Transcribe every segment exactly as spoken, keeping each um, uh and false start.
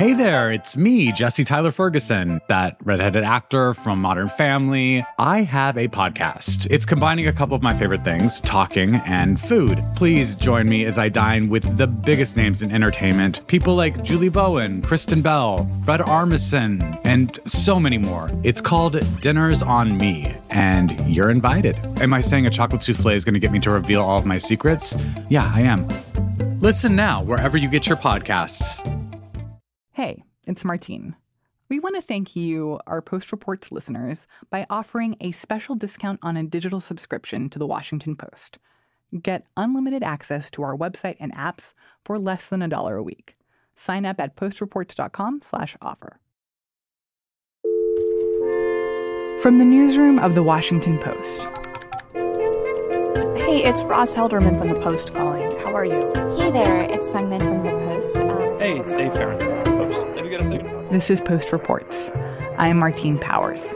Hey there, it's me, Jesse Tyler Ferguson, that redheaded actor from Modern Family. I have a podcast. It's combining a couple of my favorite things, talking and food. Please join me as I dine with the biggest names in entertainment. People like Julie Bowen, Kristen Bell, Fred Armisen, and so many more. It's called Dinners on Me, and you're invited. Am I saying a chocolate souffle is going to get me to reveal all of my secrets? Yeah, I am. Listen now wherever you get your podcasts. Hey, it's Martine. We want to thank you, our Post Reports listeners, by offering a special discount on a digital subscription to The Washington Post. Get unlimited access to our website and apps for less than a dollar a week. Sign up at postreports.com slash offer. From the newsroom of The Washington Post. Hey, it's Ross Helderman from The Post calling. How are you? Hey there, it's Sungmin from The Post. Um, hey, it's Dave Farrington from The Post. Have you got a second? This is Post Reports. I'm Martine Powers.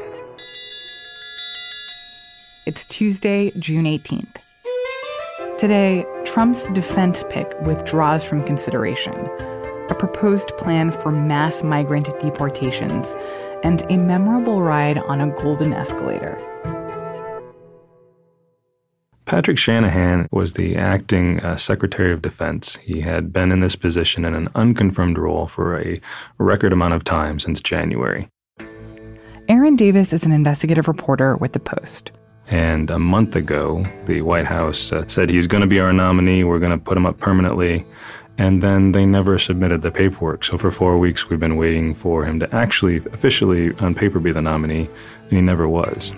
It's Tuesday, June eighteenth. Today, Trump's defense pick withdraws from consideration, a proposed plan for mass migrant deportations, and a memorable ride on a golden escalator. Patrick Shanahan was the acting uh, Secretary of Defense. He had been in this position in an unconfirmed role for a record amount of time since January. Aaron Davis is an investigative reporter with The Post. And a month ago, the White House uh, said he's going to be our nominee. We're going to put him up permanently. And then they never submitted the paperwork. So for four weeks, we've been waiting for him to actually officially on paper be the nominee. And he never was.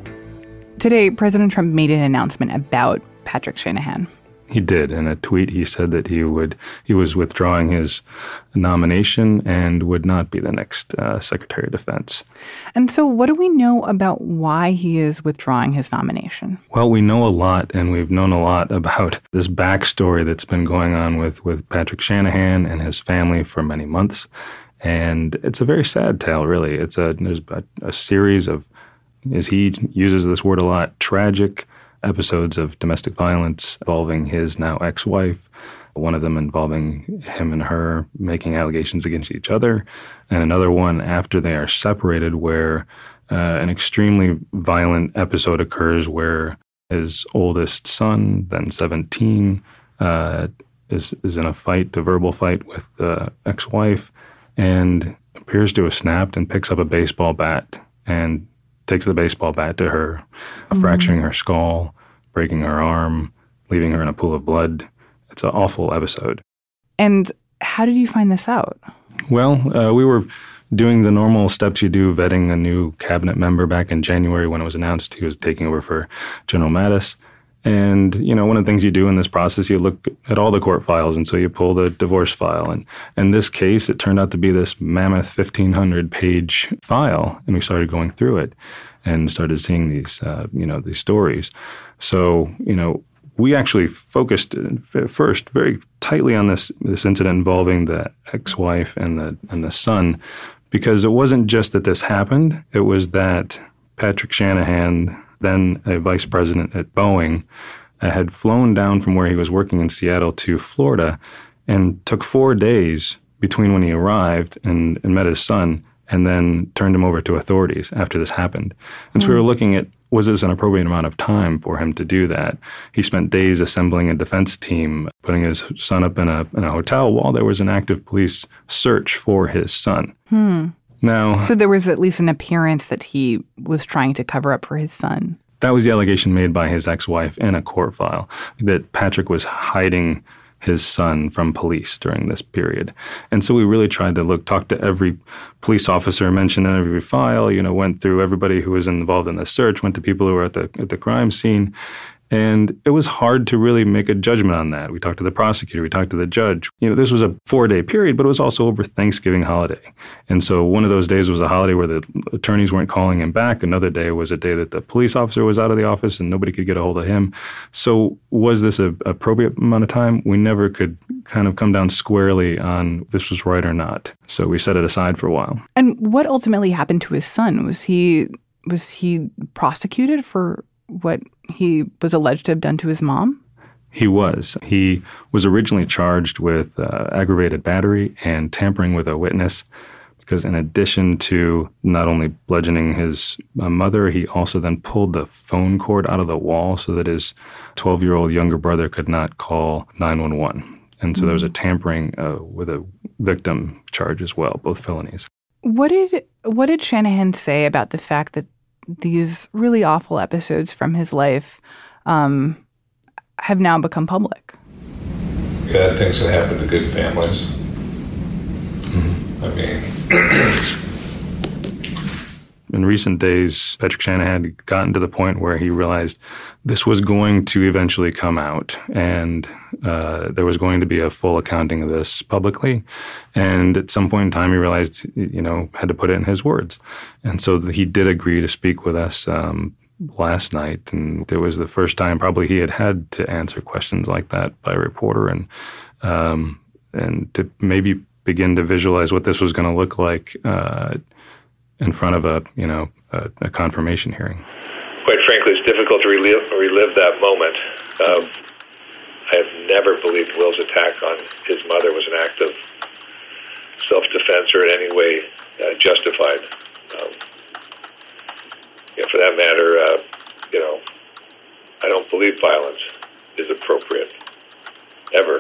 Today, President Trump made an announcement about Patrick Shanahan. He did. In a tweet, he said that he would he was withdrawing his nomination and would not be the next uh, Secretary of Defense. And so what do we know about why he is withdrawing his nomination? Well, we know a lot, and we've known a lot about this backstory that's been going on with, with Patrick Shanahan and his family for many months. And it's a very sad tale, really. It's a there's a, a series of, as he uses this word a lot, tragic episodes of domestic violence involving his now ex-wife, one of them involving him and her making allegations against each other, and another one after they are separated where uh, an extremely violent episode occurs where his oldest son, then seventeen, uh, is, is in a fight, a verbal fight with the ex-wife, and appears to have snapped and picks up a baseball bat and takes the baseball bat to her, mm-hmm. fracturing her skull, breaking her arm, leaving her in a pool of blood. It's an awful episode. And how did you find this out? Well, uh, we were doing the normal steps you do, vetting a new cabinet member back in January when it was announced he was taking over for General Mattis. And, you know, one of the things you do in this process, you look at all the court files, and so you pull the divorce file. And in this case, it turned out to be this mammoth fifteen hundred page file, and we started going through it and started seeing these, uh, you know, these stories. So, you know, we actually focused first very tightly on this this incident involving the ex-wife and the and the son, because it wasn't just that this happened; it was that Patrick Shanahan, then a vice president at Boeing, uh, had flown down from where he was working in Seattle to Florida and took four days between when he arrived and, and met his son and then turned him over to authorities after this happened. And mm. so we were looking at, was this an appropriate amount of time for him to do that? He spent days assembling a defense team, putting his son up in a, in a hotel while there was an active police search for his son. Hmm. Now, so there was at least an appearance that he was trying to cover up for his son. That was the allegation made by his ex-wife in a court file, that Patrick was hiding his son from police during this period. And so we really tried to look, talk to every police officer mentioned in every file, you know, went through everybody who was involved in the search, went to people who were at the at the crime scene. And it was hard to really make a judgment on that. We talked to the prosecutor, we talked to the judge. You know, this was a four-day period, but it was also over Thanksgiving holiday. And so one of those days was a holiday where the attorneys weren't calling him back. Another day was a day that the police officer was out of the office and nobody could get a hold of him. So was this a appropriate amount of time? We never could kind of come down squarely on this was right or not. So we set it aside for a while. And what ultimately happened to his son? Was he was he prosecuted for what he was alleged to have done to his mom? He was. He was originally charged with uh, aggravated battery and tampering with a witness because in addition to not only bludgeoning his uh, mother, he also then pulled the phone cord out of the wall so that his twelve-year-old younger brother could not call nine one one. And so mm-hmm. there was a tampering uh, with a victim charge as well, both felonies. What did what did Shanahan say about the fact that these really awful episodes from his life um, have now become public? Bad things that happen to good families. Mm-hmm. I mean... In recent days, Patrick Shanahan had gotten to the point where he realized this was going to eventually come out, and uh, there was going to be a full accounting of this publicly. And at some point in time, he realized, you know, had to put it in his words. And so he did agree to speak with us um, last night, and it was the first time probably he had had to answer questions like that by a reporter, and um, and to maybe begin to visualize what this was going to look like uh, in front of a, you know, a, a confirmation hearing. Quite frankly, it's difficult to relive, relive that moment. Um, I have never believed Will's attack on his mother was an act of self-defense or in any way uh, justified. Um, you know, for that matter, uh, you know, I don't believe violence is appropriate, ever.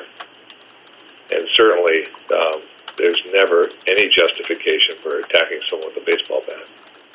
And certainly, um, there's never any justification for attacking someone with a baseball bat.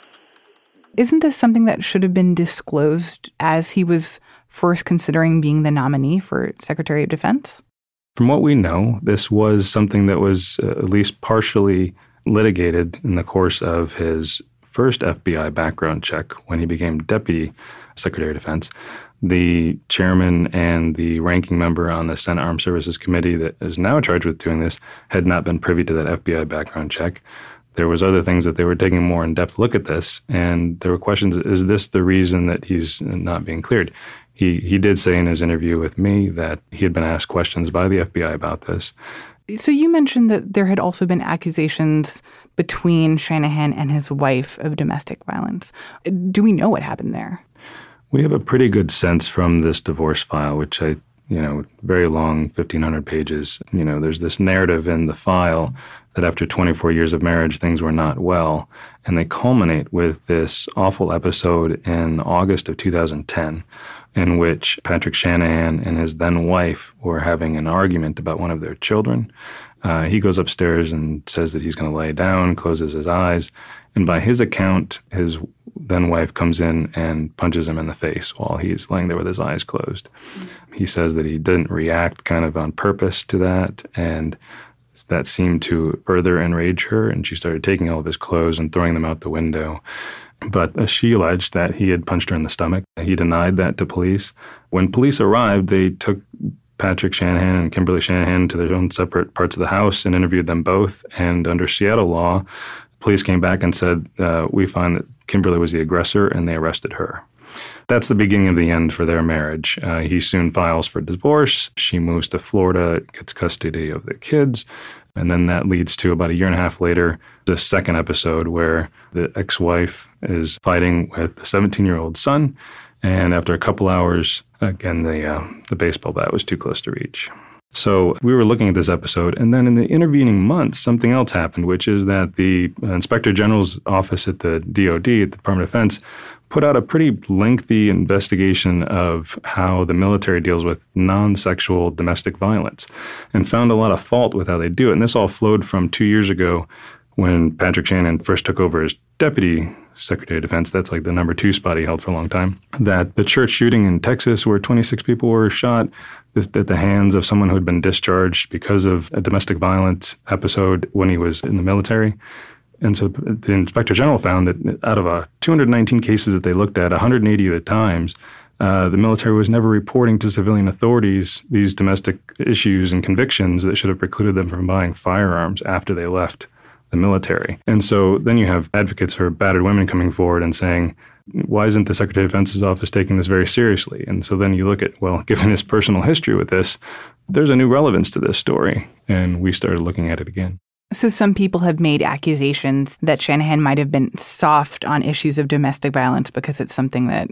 Isn't this something that should have been disclosed as he was first considering being the nominee for Secretary of Defense? From what we know, this was something that was uh, at least partially litigated in the course of his first F B I background check when he became Deputy Secretary of Defense. The chairman and the ranking member on the Senate Armed Services Committee that is now charged with doing this had not been privy to that F B I background check. There was other things that they were taking a more in-depth look at this, and there were questions, is this the reason that he's not being cleared? He he did say in his interview with me that he had been asked questions by the F B I about this. So you mentioned that there had also been accusations between Shanahan and his wife of domestic violence. Do we know what happened there? We have a pretty good sense from this divorce file, which I, you know, very long, fifteen hundred pages. You know, there's this narrative in the file that after twenty-four years of marriage, things were not well. And they culminate with this awful episode in August of two thousand ten, in which Patrick Shanahan and his then wife were having an argument about one of their children. Uh, he goes upstairs and says that he's going to lay down, closes his eyes. And by his account, his then wife comes in and punches him in the face while he's laying there with his eyes closed. Mm-hmm. He says that he didn't react kind of on purpose to that, and that seemed to further enrage her, and she started taking all of his clothes and throwing them out the window. But uh, she alleged that he had punched her in the stomach. He denied that to police. When police arrived, they took Patrick Shanahan and Kimberly Shanahan to their own separate parts of the house and interviewed them both. And under Seattle law, police came back and said, uh, we find that Kimberly was the aggressor, and they arrested her. That's the beginning of the end for their marriage. Uh, he soon files for divorce. She moves to Florida, gets custody of the kids. And then that leads to about a year and a half later, the second episode where the ex-wife is fighting with the seventeen-year-old son. And after a couple hours, again, the uh, the baseball bat was too close to reach. So we were looking at this episode, and then in the intervening months, something else happened, which is that the Inspector General's office at the D O D, at the Department of Defense, put out a pretty lengthy investigation of how the military deals with non-sexual domestic violence and found a lot of fault with how they do it. And this all flowed from two years ago when Patrick Shanahan first took over as Deputy Secretary of Defense. That's like the number two spot he held for a long time. That the church shooting in Texas where twenty-six people were shot at the hands of someone who had been discharged because of a domestic violence episode when he was in the military. And so the Inspector General found that out of uh, two hundred nineteen cases that they looked at, one hundred eighty of the times, uh, the military was never reporting to civilian authorities these domestic issues and convictions that should have precluded them from buying firearms after they left the military. And so then you have advocates for battered women coming forward and saying, why isn't the Secretary of Defense's office taking this very seriously? And so then you look at, well, given his personal history with this, there's a new relevance to this story. And we started looking at it again. So some people have made accusations that Shanahan might have been soft on issues of domestic violence because it's something that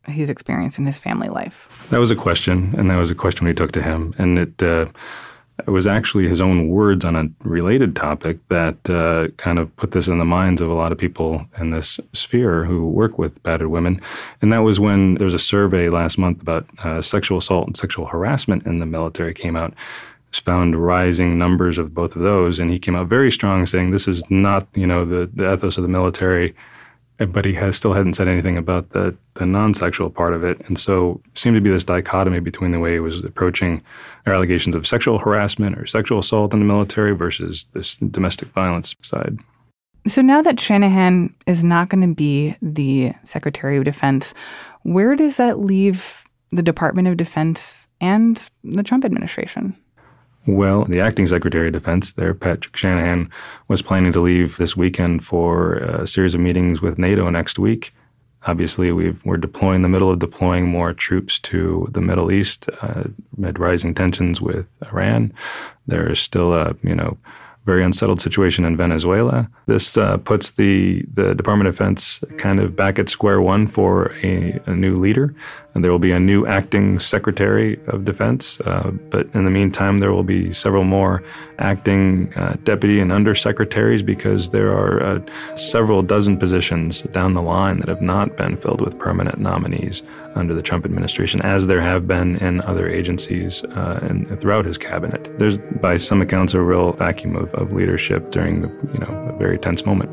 he's experienced in his family life? That was a question, and that was a question we took to him. And it, uh, it was actually his own words on a related topic that uh, kind of put this in the minds of a lot of people in this sphere who work with battered women. And that was when there was a survey last month about uh, sexual assault and sexual harassment in the military came out. Found rising numbers of both of those, and he came out very strong saying this is not, you know, the, the ethos of the military, but he has still hadn't said anything about the, the non-sexual part of it. And so it seemed to be this dichotomy between the way he was approaching allegations of sexual harassment or sexual assault in the military versus this domestic violence side. So now that Shanahan is not going to be the Secretary of Defense, where does that leave the Department of Defense and the Trump administration? Well, the acting Secretary of Defense there, Patrick Shanahan, was planning to leave this weekend for a series of meetings with NATO next week. Obviously, we've, we're deploying in the middle of deploying more troops to the Middle East uh, amid rising tensions with Iran. There is still a, you know, very unsettled situation in Venezuela. This uh, puts the, the Department of Defense kind of back at square one for a, a new leader. And there will be a new acting Secretary of Defense. Uh, but in the meantime, there will be several more acting uh, deputy and undersecretaries because there are uh, several dozen positions down the line that have not been filled with permanent nominees under the Trump administration, as there have been in other agencies uh, and throughout his cabinet. There's, by some accounts, a real vacuum of, of leadership during the, you know, a very tense moment.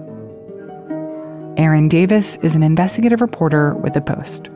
Aaron Davis is an investigative reporter with The Post.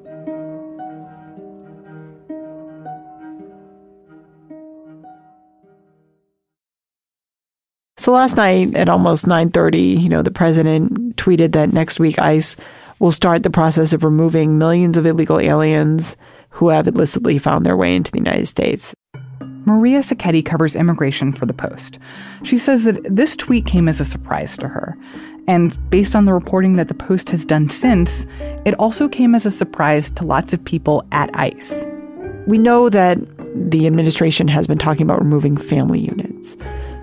So last night at almost nine thirty, you know, the president tweeted that next week ICE will start the process of removing millions of illegal aliens who have illicitly found their way into the United States. Maria Sacchetti covers immigration for The Post. She says that this tweet came as a surprise to her. And based on the reporting that The Post has done since, it also came as a surprise to lots of people at ICE. We know that the administration has been talking about removing family units.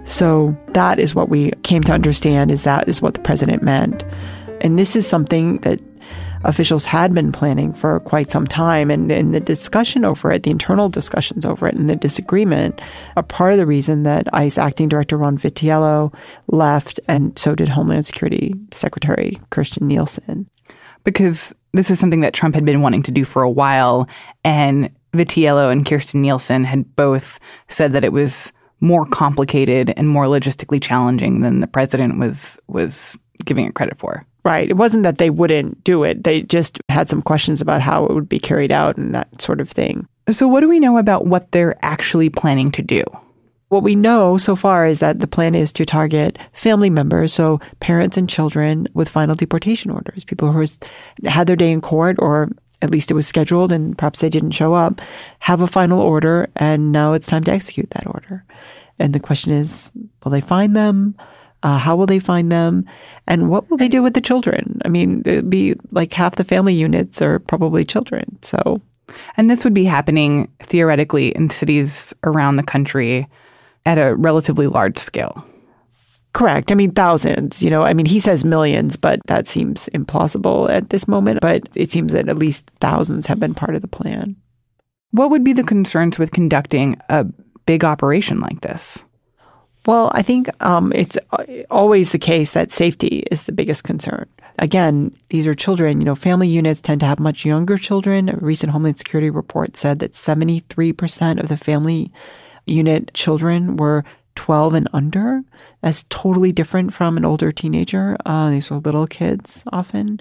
So that is what we came to understand, is that is what the president meant. And this is something that officials had been planning for quite some time. And, and the discussion over it, the internal discussions over it and the disagreement are part of the reason that ICE Acting Director Ron Vitiello left, and so did Homeland Security Secretary Kirstjen Nielsen. Because this is something that Trump had been wanting to do for a while, and Vitiello and Kirstjen Nielsen had both said that it was more complicated and more logistically challenging than the president was was giving it credit for. Right. It wasn't that they wouldn't do it. They just had some questions about how it would be carried out and that sort of thing. So what do we know about what they're actually planning to do? What we know so far is that the plan is to target family members, so parents and children with final deportation orders, people who had their day in court, or at least it was scheduled and perhaps they didn't show up, have a final order, and now it's time to execute that order. And the question is, will they find them? Uh, how will they find them? And what will they do with the children? I mean, it'd be like half the family units are probably children. So, and this would be happening theoretically in cities around the country at a relatively large scale. Correct. I mean, thousands, you know, I mean, he says millions, but that seems implausible at this moment. But it seems that at least thousands have been part of the plan. What would be the concerns with conducting a big operation like this? Well, I think um, it's always the case that safety is the biggest concern. Again, these are children. You know, family units tend to have much younger children. A recent Homeland Security report said that seventy-three percent of the family unit children were twelve and under. That's totally different from an older teenager. Uh, these are little kids often.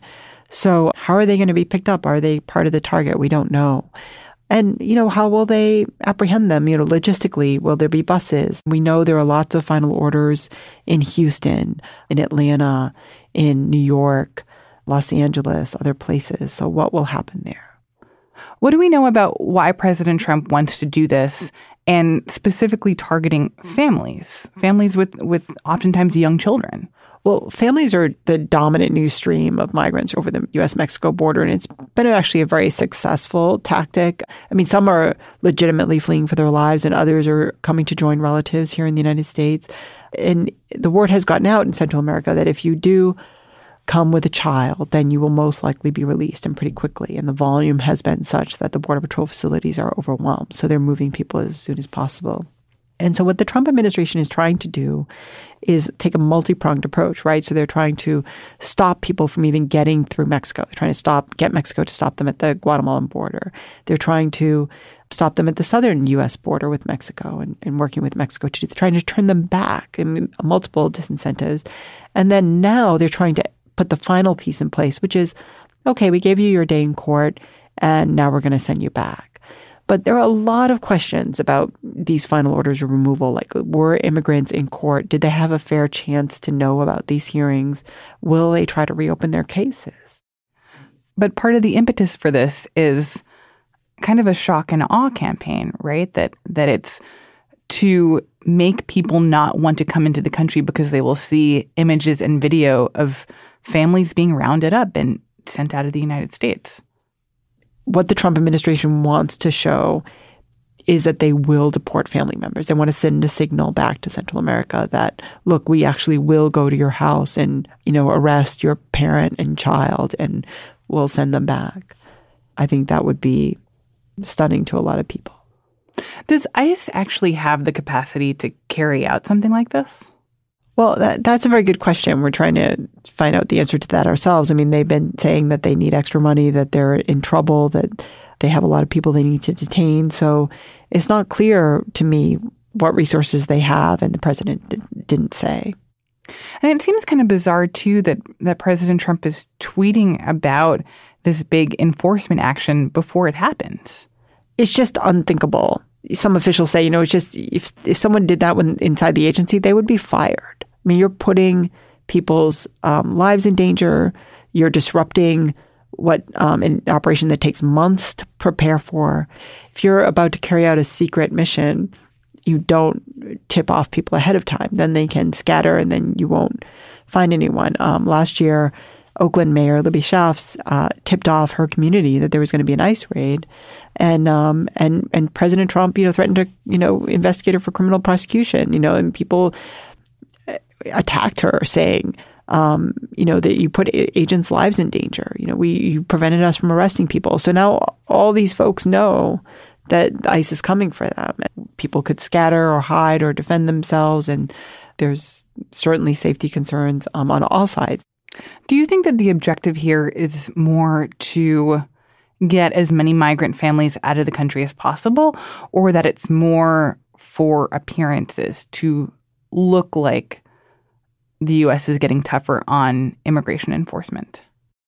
So how are they going to be picked up? Are they part of the target? We don't know. And, you know, how will they apprehend them? You know, logistically, will there be buses? We know there are lots of final orders in Houston, in Atlanta, in New York, Los Angeles, other places. So what will happen there? What do we know about why President Trump wants to do this, and specifically targeting families, families with, with oftentimes young children? Well, families are the dominant news stream of migrants over the U S Mexico border, and it's been actually a very successful tactic. I mean, some are legitimately fleeing for their lives, and others are coming to join relatives here in the United States. And the word has gotten out in Central America that if you do come with a child, then you will most likely be released, and pretty quickly. And the volume has been such that the Border Patrol facilities are overwhelmed. So they're moving people as soon as possible. And so what the Trump administration is trying to do is take a multi-pronged approach, right? So they're trying to stop people from even getting through Mexico. They're trying to stop, get Mexico to stop them at the Guatemalan border. They're trying to stop them at the southern U S border with Mexico and, and working with Mexico to do, trying to turn them back, I mean, multiple disincentives. And then now they're trying to put the final piece in place, which is, okay, we gave you your day in court, and now we're going to send you back. But there are a lot of questions about these final orders of removal. Like, were immigrants in court? Did they have a fair chance to know about these hearings? Will they try to reopen their cases? But part of the impetus for this is kind of a shock and awe campaign, right? That that it's to make people not want to come into the country because they will see images and video of families being rounded up and sent out of the United States. What the Trump administration wants to show is that they will deport family members. They want to send a signal back to Central America that, look, we actually will go to your house and, you know, arrest your parent and child, and we'll send them back. I think that would be stunning to a lot of people. Does ICE actually have the capacity to carry out something like this? Well, that, that's a very good question. We're trying to find out the answer to that ourselves. I mean, they've been saying that they need extra money, that they're in trouble, that they have a lot of people they need to detain. So it's not clear to me what resources they have, and the president d- didn't say. And it seems kind of bizarre, too, that, that President Trump is tweeting about this big enforcement action before it happens. It's just unthinkable. Some officials say, you know, it's just if if someone did that when inside the agency, they would be fired. I mean, you're putting people's um, lives in danger. You're disrupting what um, an operation that takes months to prepare for. If you're about to carry out a secret mission, you don't tip off people ahead of time. Then they can scatter, and then you won't find anyone. Um, last year, Oakland Mayor Libby Schaafs uh, tipped off her community that there was going to be an ICE raid, and um, and and President Trump, you know, threatened to, you know, investigate her for criminal prosecution. You know, and people attacked her, saying, um, you know, that you put agents' lives in danger. You know, we you prevented us from arresting people. So now all these folks know that ICE is coming for them. People could scatter or hide or defend themselves, and there's certainly safety concerns um, on all sides. Do you think that the objective here is more to get as many migrant families out of the country as possible, or that it's more for appearances to look like the U S is getting tougher on immigration enforcement?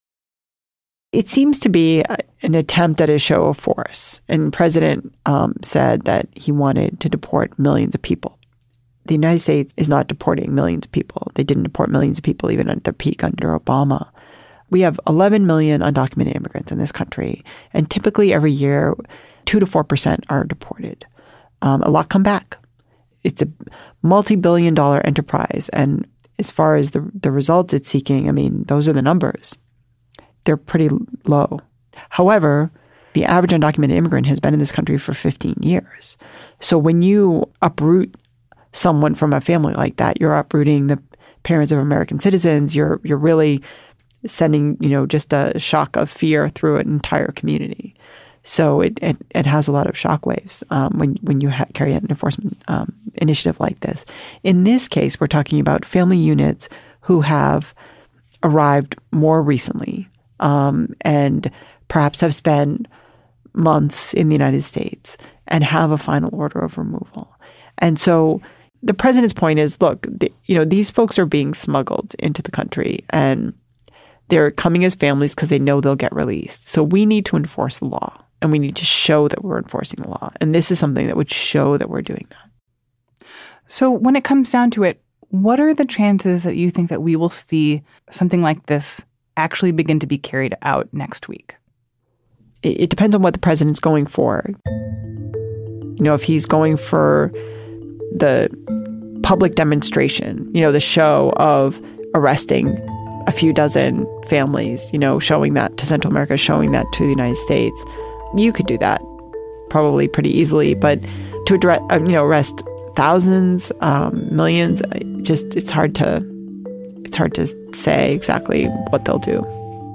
It seems to be an attempt at a show of force. And the president um, said that he wanted to deport millions of people. The United States is not deporting millions of people. They didn't deport millions of people even at their peak under Obama. We have eleven million undocumented immigrants in this country, and typically every year, two to four percent are deported. Um, a lot come back. It's a multi-billion dollar enterprise, and as far as the the results it's seeking, I mean, those are the numbers. They're pretty low. However, the average undocumented immigrant has been in this country for fifteen years. So when you uproot someone from a family like that, you're uprooting the parents of American citizens. You're you're really sending, you know, just a shock of fear through an entire community. So it it, it has a lot of shockwaves um, when when you ha- carry out an enforcement um, initiative like this. In this case, we're talking about family units who have arrived more recently um, and perhaps have spent months in the United States and have a final order of removal. And so the president's point is, look, the, you know, these folks are being smuggled into the country, and they're coming as families because they know they'll get released. So we need to enforce the law, and we need to show that we're enforcing the law. And this is something that would show that we're doing that. So when it comes down to it, what are the chances that you think that we will see something like this actually begin to be carried out next week? It, it depends on what the president's going for. You know, if he's going for the public demonstration, you know, the show of arresting a few dozen families, you know, showing that to Central America, showing that to the United States, you could do that probably pretty easily. But to address, you know, arrest thousands, um, millions, just it's hard to it's hard to say exactly what they'll do.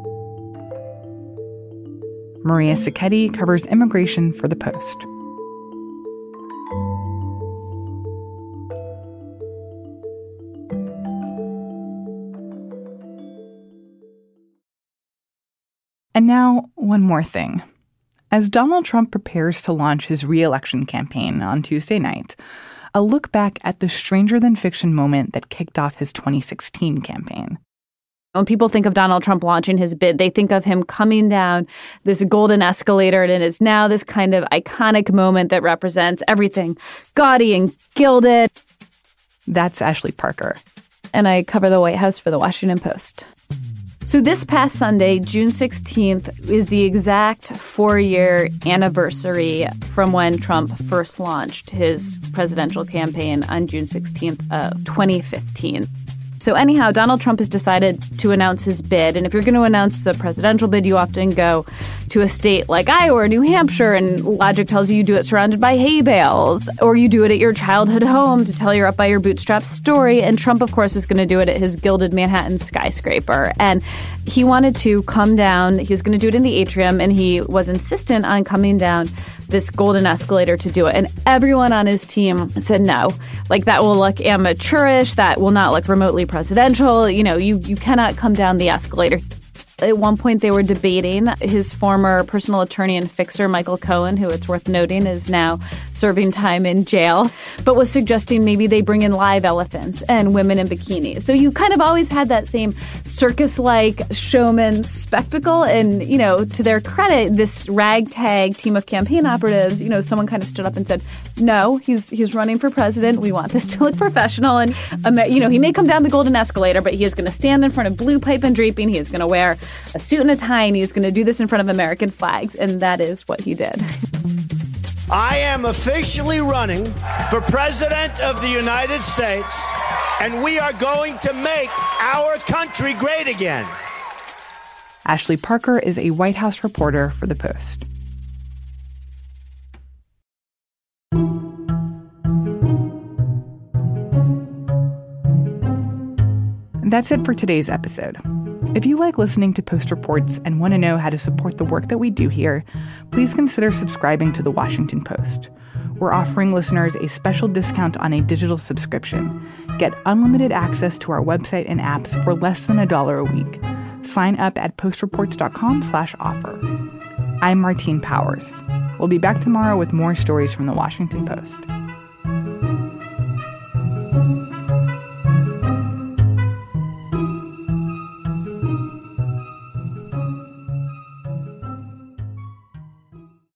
Maria Sacchetti covers immigration for The Post. And now, one more thing. As Donald Trump prepares to launch his re-election campaign on Tuesday night, a look back at the stranger-than-fiction moment that kicked off his twenty sixteen campaign. When people think of Donald Trump launching his bid, they think of him coming down this golden escalator, and it is now this kind of iconic moment that represents everything gaudy and gilded. That's Ashley Parker. And I cover the White House for The Washington Post. So this past Sunday, June sixteenth, is the exact four-year anniversary from when Trump first launched his presidential campaign on June sixteenth of twenty fifteen. So anyhow, Donald Trump has decided to announce his bid. And if you're going to announce a presidential bid, you often go to a state like Iowa or New Hampshire, and logic tells you you do it surrounded by hay bales, or you do it at your childhood home to tell your up-by-your-bootstraps story. And Trump, of course, was going to do it at his gilded Manhattan skyscraper. And he wanted to come down. He was going to do it in the atrium, and he was insistent on coming down this golden escalator to do it. And everyone on his team said no. Like, that will look amateurish. That will not look remotely presidential. You know, you, you cannot come down the escalator. At one point, they were debating. His former personal attorney and fixer, Michael Cohen, who it's worth noting is now serving time in jail, but was suggesting maybe they bring in live elephants and women in bikinis. So you kind of always had that same circus-like showman spectacle. And, you know, to their credit, this ragtag team of campaign operatives, you know, someone kind of stood up and said, no, he's he's running for president. We want this to look professional. And, um, you know, he may come down the golden escalator, but he is going to stand in front of blue pipe and draping. He is going to wear a suit and a tie, and he's going to do this in front of American flags. And that is what he did. I am officially running for president of the United States, and we are going to make our country great again. Ashley Parker is a White House reporter for The Post. That's it for today's episode. If you like listening to Post Reports and want to know how to support the work that we do here, please consider subscribing to The Washington Post. We're offering listeners a special discount on a digital subscription. Get unlimited access to our website and apps for less than a dollar a week. Sign up at postreports.com slash offer. I'm Martine Powers. We'll be back tomorrow with more stories from The Washington Post.